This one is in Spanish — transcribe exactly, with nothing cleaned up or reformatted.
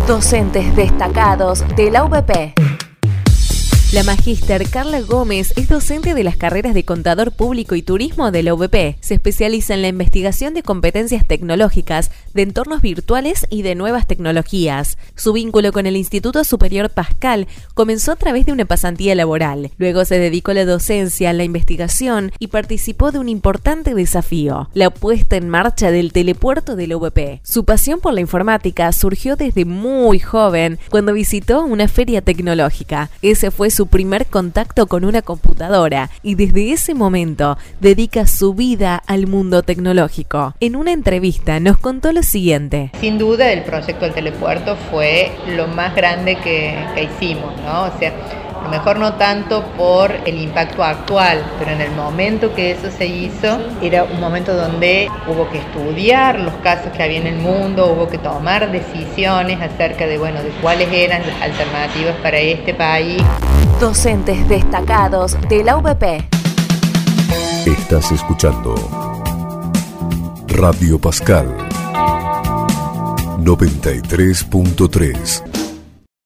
Docentes destacados de la U B P. La magíster Carla Gómez es docente de las carreras de Contador Público y Turismo de la U B P. Se especializa en la investigación de competencias tecnológicas, de entornos virtuales y de nuevas tecnologías. Su vínculo con el Instituto Superior Pascal comenzó a través de una pasantía laboral. Luego se dedicó a la docencia, a la investigación y participó de un importante desafío, la puesta en marcha del telepuerto de la U B P. Su pasión por la informática surgió desde muy joven, cuando visitó una feria tecnológica. Ese fue su su primer contacto con una computadora y desde ese momento dedica su vida al mundo tecnológico. En una entrevista nos contó lo siguiente. Sin duda el proyecto del telepuerto fue lo más grande que, que hicimos, ¿no? O sea, a lo mejor no tanto por el impacto actual, pero en el momento que eso se hizo, era un momento donde hubo que estudiar los casos que había en el mundo, hubo que tomar decisiones acerca de, bueno, de cuáles eran las alternativas para este país. Docentes destacados de la U B P. Estás escuchando Radio Pascal noventa y tres punto tres.